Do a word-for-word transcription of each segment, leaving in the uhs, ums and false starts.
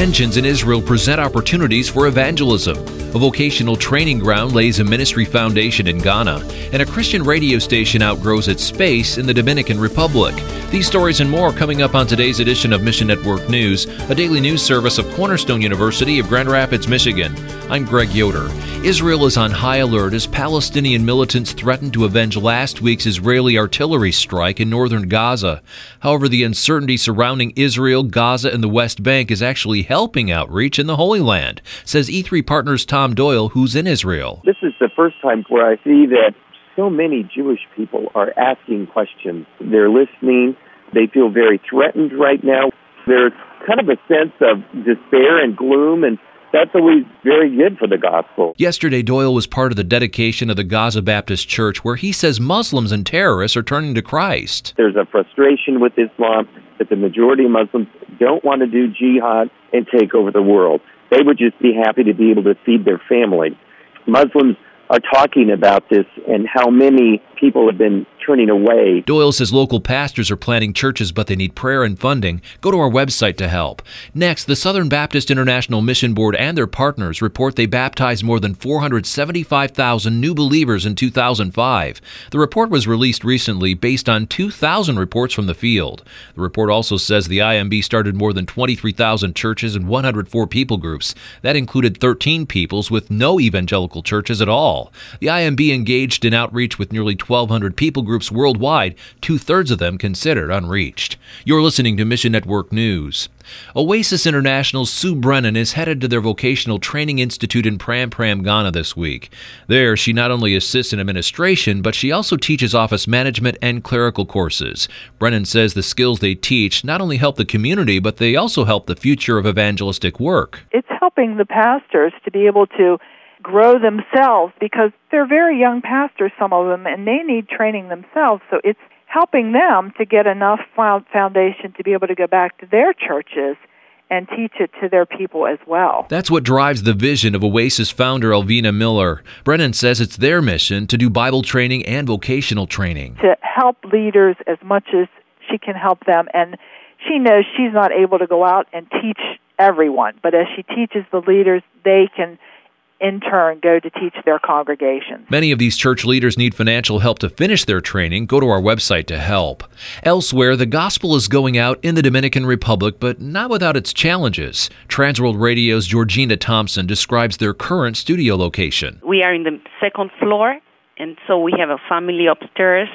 tensions in Israel present opportunities for evangelism. A vocational training ground lays a ministry foundation in Ghana, and a Christian radio station outgrows its space in the Dominican Republic. These stories and more coming up on today's edition of Mission Network News, a daily news service of Cornerstone University of Grand Rapids, Michigan. I'm Greg Yoder. Israel is on high alert as Palestinian militants threaten to avenge last week's Israeli artillery strike in northern Gaza. However, the uncertainty surrounding Israel, Gaza, and the West Bank is actually helping outreach in the Holy Land, says E three Partners' Tom Doyle, who's in Israel. This is the first time where I see that so many Jewish people are asking questions. They're listening. They feel very threatened right now. There's kind of a sense of despair and gloom, and that's always very good for the gospel. Yesterday, Doyle was part of the dedication of the Gaza Baptist Church, where he says Muslims and terrorists are turning to Christ. There's a frustration with Islam that the majority of Muslims don't want to do jihad and take over the world. They would just be happy to be able to feed their family. Muslims are talking about this and how many people have been turning away. Doyle says local pastors are planting churches, but they need prayer and funding. Go to our website to help. Next, the Southern Baptist International Mission Board and their partners report they baptized more than four hundred seventy-five thousand new believers in two thousand five. The report was released recently based on two thousand reports from the field. The report also says the I M B started more than twenty-three thousand churches and one hundred four people groups. That included thirteen peoples with no evangelical churches at all. The I M B engaged in outreach with nearly twelve hundred people groups worldwide, two-thirds of them considered unreached. You're listening to Mission Network News. Oasis International's Sue Brennan is headed to their vocational training institute in Pram Pram, Ghana this week. There, she not only assists in administration, but she also teaches office management and clerical courses. Brennan says the skills they teach not only help the community, but they also help the future of evangelistic work. It's helping the pastors to be able to grow themselves, because they're very young pastors, some of them, and they need training themselves. So it's helping them to get enough foundation to be able to go back to their churches and teach it to their people as well. That's what drives the vision of Oasis founder Elvina Miller. Brennan says it's their mission to do Bible training and vocational training. To help leaders as much as she can help them, and she knows she's not able to go out and teach everyone, but as she teaches the leaders, they can in turn go to teach their congregations. Many of these church leaders need financial help to finish their training. Go to our website to help. Elsewhere, the gospel is going out in the Dominican Republic, but not without its challenges. Transworld Radio's Georgina Thompson describes their current studio location. We are in the second floor, and so we have a family upstairs,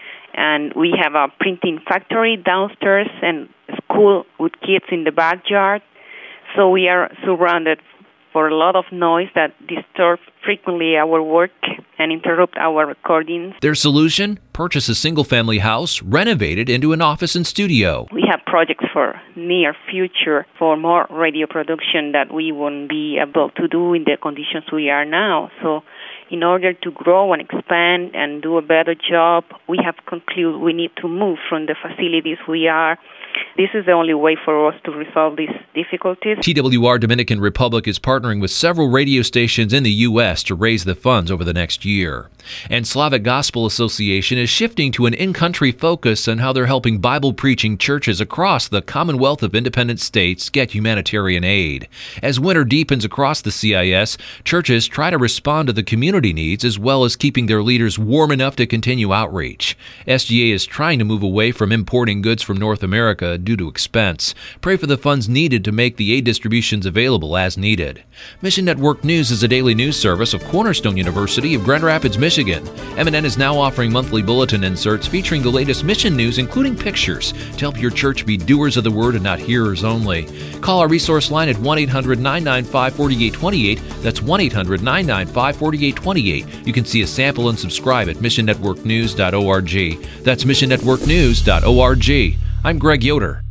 and we have a printing factory downstairs and a school with kids in the backyard. So we are surrounded for a lot of noise that disturb frequently our work and interrupt our recordings. Their solution? Purchase a single-family house, renovate it into an office and studio. We have projects for near future for more radio production that we won't be able to do in the conditions we are now. So in order to grow and expand and do a better job, we have concluded we need to move from the facilities we are. This is the only way for us to resolve these difficulties. T W R Dominican Republic is partnering with several radio stations in the U S to raise the funds over the next year. And Slavic Gospel Association is shifting to an in-country focus on how they're helping Bible-preaching churches across the Commonwealth of Independent States get humanitarian aid. As winter deepens across the C I S, churches try to respond to the community needs as well as keeping their leaders warm enough to continue outreach. S G A is trying to move away from importing goods from North America due to expense. Pray for the funds needed to make the aid distributions available as needed. Mission Network News is a daily news service of Cornerstone University of Grand Rapids, Michigan. M N N is now offering monthly bulletin inserts featuring the latest mission news, including pictures, to help your church be doers of the word and not hearers only. Call our resource line at one eight hundred nine nine five four eight two eight. That's one eight hundred nine nine five four eight two eight. You can see a sample and subscribe at mission network news dot org. That's mission network news dot org. I'm Greg Yoder.